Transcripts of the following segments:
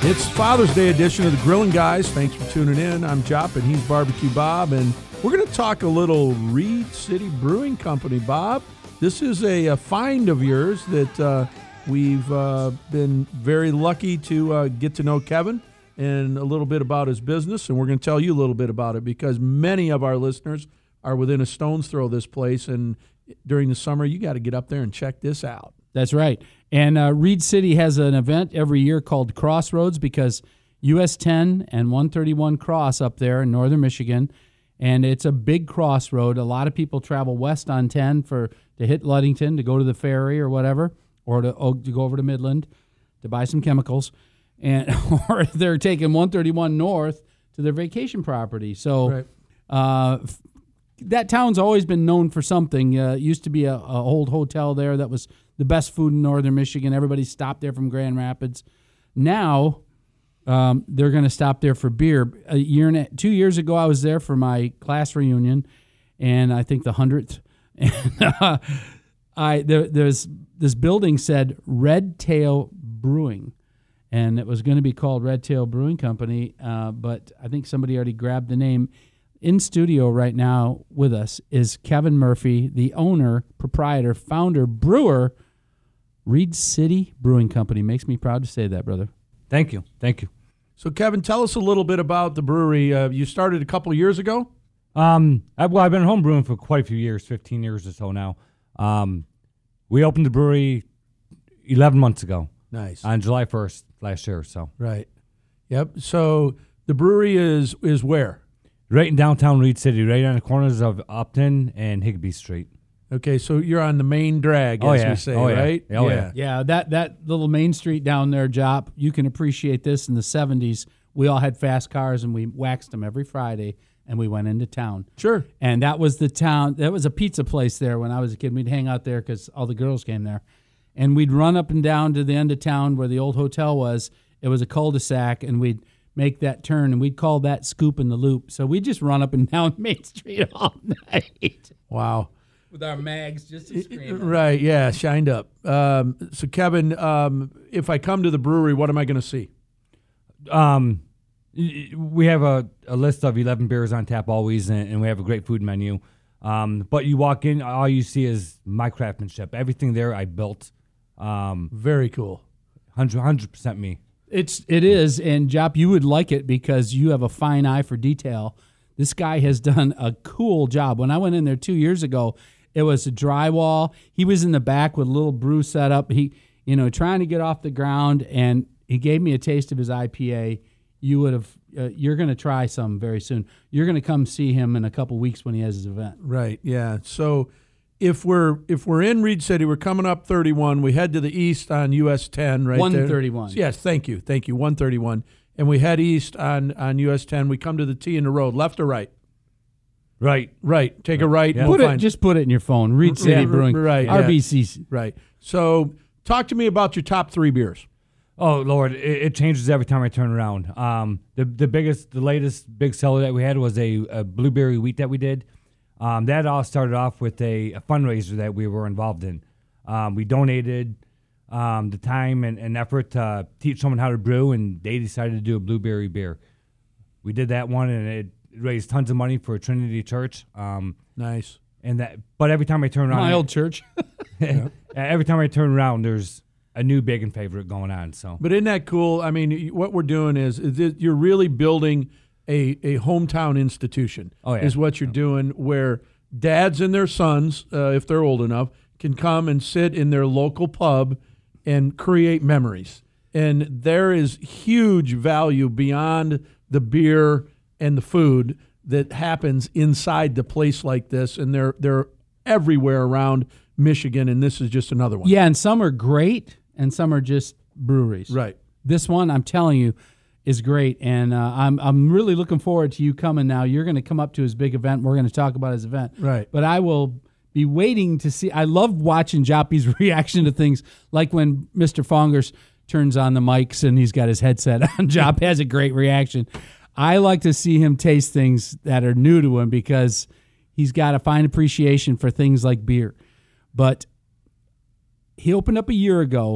It's Father's Day edition of the Grillin' Guys. Thanks for tuning in. I'm Jop, and he's Barbecue Bob, and we're going to talk a little Reed City Brewing Company. Bob, this is a find of yours that we've been very lucky to get to know Kevin and a little bit about his business, and we're going to tell you a little bit about it because many of our listeners are within a stone's throw of this place, and during the summer, you got to get up there and check this out. That's right. And Reed City has an event every year called Crossroads because US 10 and 131 cross up there in northern Michigan, and it's a big crossroad. A lot of people travel west on 10 to hit Ludington, to go to the ferry or whatever, or to go over to Midland to buy some chemicals, and or they're taking 131 north to their vacation property. So that town's always been known for something. It used to be a old hotel there that was the best food in northern Michigan. Everybody stopped there from Grand Rapids. Now they're going to stop there for beer. 2 years ago, I was there for my class reunion, and I think the 100th. And there's this building said Red Tail Brewing, and it was going to be called Red Tail Brewing Company, but I think somebody already grabbed the name. In studio right now with us is Kevin Murphy, the owner, proprietor, founder, brewer, Reed City Brewing Company. Makes me proud to say that, brother. Thank you. So, Kevin, tell us a little bit about the brewery. You started a couple of years ago? I've been home brewing for quite a few years, 15 years or so now. We opened the brewery 11 months ago. Nice. On July 1st last year. So right. Yep. So the brewery is where? Right in downtown Reed City, right on the corners of Upton and Higbee Street. Okay, so you're on the main drag, as we say, right? Yeah. Yeah, that little main street down there, Jop, you can appreciate this. In the 70s, we all had fast cars, and we waxed them every Friday, and we went into town. Sure. And that was the town. That was a pizza place there when I was a kid. We'd hang out there because all the girls came there. And we'd run up and down to the end of town where the old hotel was. It was a cul-de-sac, and we'd make that turn, and we'd call that Scooping the Loop. So we'd just run up and down Main Street all night. Wow. With our mags just to scream. Right, yeah, shined up. So, Kevin, if I come to the brewery, what am I going to see? We have a list of 11 beers on tap always, and we have a great food menu. But you walk in, all you see is my craftsmanship. Everything there I built. Very cool. 100% me. It is, and Jop, you would like it because you have a fine eye for detail. This guy has done a cool job. When I went in there 2 years ago, it was a drywall. He was in the back with a little brew set up. He, trying to get off the ground, and he gave me a taste of his IPA. You're going to try some very soon. You're going to come see him in a couple weeks when he has his event. Right. Yeah. So if we're in Reed City, we're coming up 31. We head to the east on US 10, right 131. There. Yes. Thank you. 131. And we head east on US 10. We come to the T in the road, left or right? Right. Take a right. Yeah. We'll Just put it in your phone. Reed City Brewing. Right. RBCC. Right. So talk to me about your top three beers. Oh Lord, it changes every time I turn around. The latest big seller that we had was a blueberry wheat that we did. That all started off with a fundraiser that we were involved in. We donated the time and effort to teach someone how to brew, and they decided to do a blueberry beer. We did that one, and it raised tons of money for Trinity Church. Nice. But every time I turn around, My old church. every time I turn around, there's a new big and favorite going on. So, but isn't that cool? I mean, what we're doing is you're really building a hometown institution. Oh, yeah. Is what you're doing, where dads and their sons, if they're old enough, can come and sit in their local pub and create memories. And there is huge value beyond the beer and the food that happens inside the place like this, and they're everywhere around Michigan, and this is just another one. Yeah, and some are great, and some are just breweries. Right. This one, I'm telling you, is great, and I'm really looking forward to you coming now. You're going to come up to his big event. We're going to talk about his event. Right. But I will be waiting to see. I love watching Joppy's reaction to things, like when Mr. Fongers turns on the mics and he's got his headset on. Jop has a great reaction. I like to see him taste things that are new to him because he's got a fine appreciation for things like beer. But he opened up a year ago,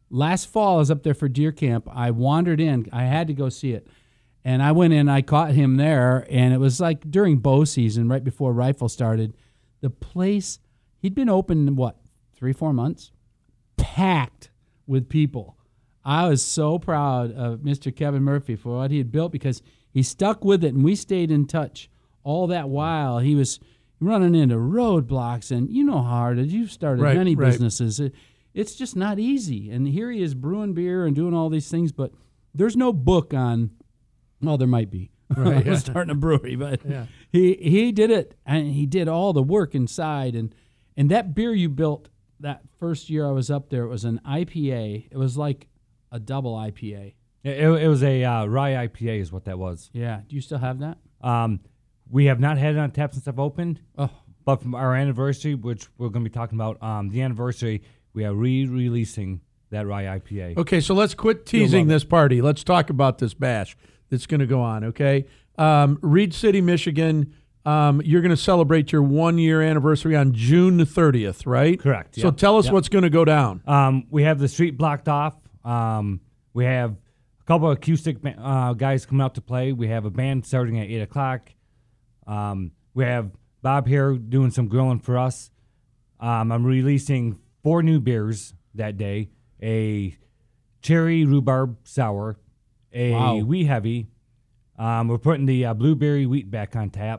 last fall I was up there for deer camp. I wandered in. I had to go see it. And I went in, I caught him there, and it was like during bow season, right before rifle started. The place, he'd been open, 3-4 months? Packed with people. I was so proud of Mr. Kevin Murphy for what he had built because he stuck with it, and we stayed in touch all that while. He was running into roadblocks, and you know how hard it is. You've started many businesses. It's just not easy. And here he is brewing beer and doing all these things, but there's no book on. Well, there might be. Right, I was starting a brewery, but he did it, and he did all the work inside. And that beer you built that first year I was up there, it was an IPA. It was like a double IPA. It was a rye IPA is what that was. Yeah. Do you still have that? We have not had it on tap since I've opened. Oh. But from our anniversary, which we're going to be talking about, the anniversary, we are re-releasing that rye IPA. Okay, so let's quit teasing this party. Let's talk about this bash that's going to go on, okay? Reed City, Michigan, you're going to celebrate your 1-year anniversary on June 30th, right? Correct. So tell us what's going to go down. We have the street blocked off. We have a couple of acoustic guys coming out to play. We have a band starting at 8 o'clock. We have Bob here doing some grilling for us. I'm releasing 4 new beers that day. A cherry rhubarb sour, a wee heavy. We're putting the blueberry wheat back on tap.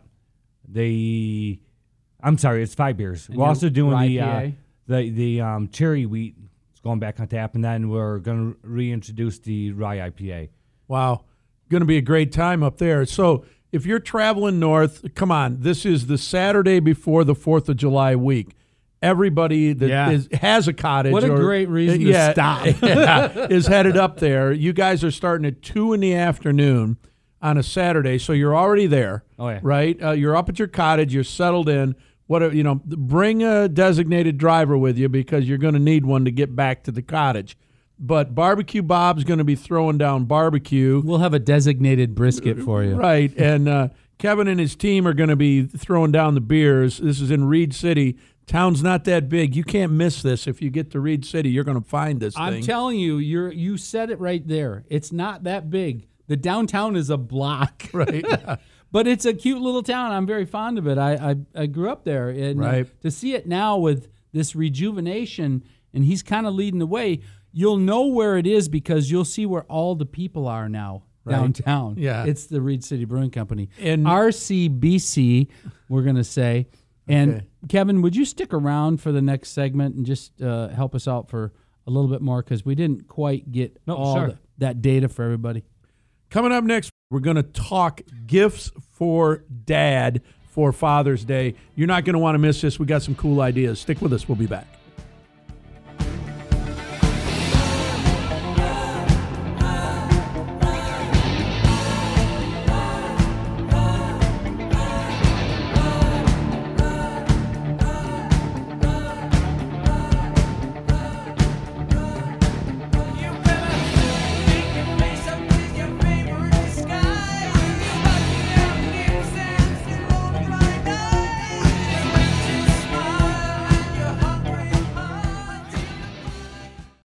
I'm sorry, it's 5 beers. And we're also doing the cherry wheat. It's going back on tap, and then we're going to reintroduce the rye IPA. Wow, going to be a great time up there. So if you're traveling north, come on, this is the Saturday before the 4th of July week. Everybody that has a cottage. What a great reason to stop. Is headed up there. You guys are starting at 2 in the afternoon on a Saturday, so you're already there. Oh, yeah. Right? You're up at your cottage. You're settled in. Bring a designated driver with you because you're going to need one to get back to the cottage. But Barbecue Bob's going to be throwing down barbecue. We'll have a designated brisket for you. Right, and Kevin and his team are going to be throwing down the beers. This is in Reed City. Town's not that big. You can't miss this. If you get to Reed City, you're going to find this thing. I'm telling you, you said it right there. It's not that big. The downtown is a block. Right. But it's a cute little town. I'm very fond of it. I grew up there. And to see it now with this rejuvenation, and he's kind of leading the way, you'll know where it is because you'll see where all the people are now downtown. Yeah. It's the Reed City Brewing Company. And RCBC, we're going to say. And Kevin, would you stick around for the next segment and just help us out for a little bit more because we didn't quite get that data for everybody. Coming up next, we're going to talk gifts for Dad for Father's Day. You're not going to want to miss this. We got some cool ideas. Stick with us. We'll be back.